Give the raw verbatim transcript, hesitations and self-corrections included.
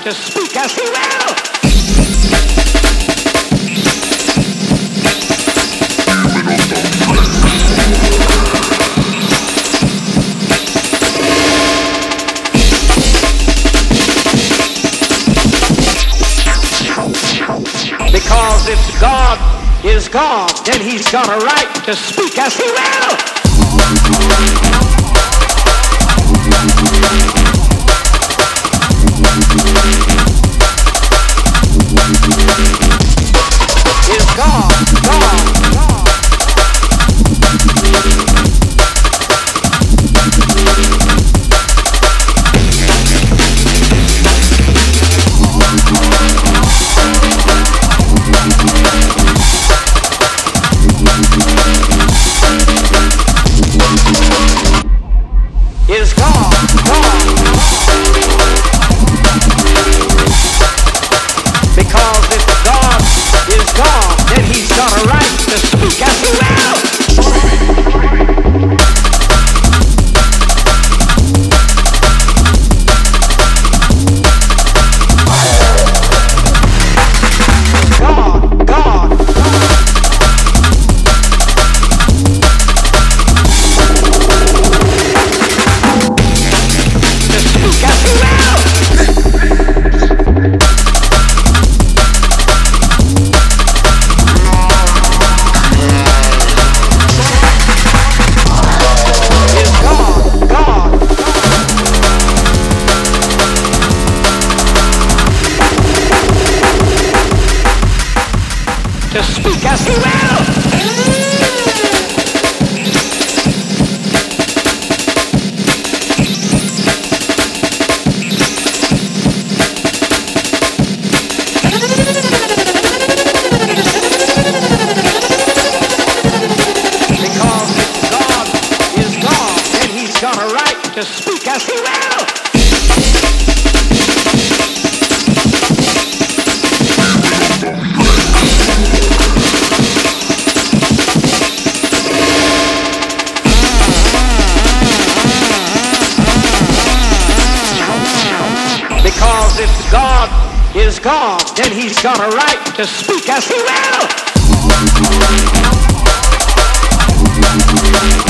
to speak as he will. Because if God is God, then he's got a right to speak as he will. Is God, God, God. Is God, God. Because if God is God, then he's got a right to speak as he will. God, God, to speak as he will. Is God, God. To speak as he will. Because if God is God, then he's got a right to speak as he will. Because if God is God, then he's got a right to speak as he will.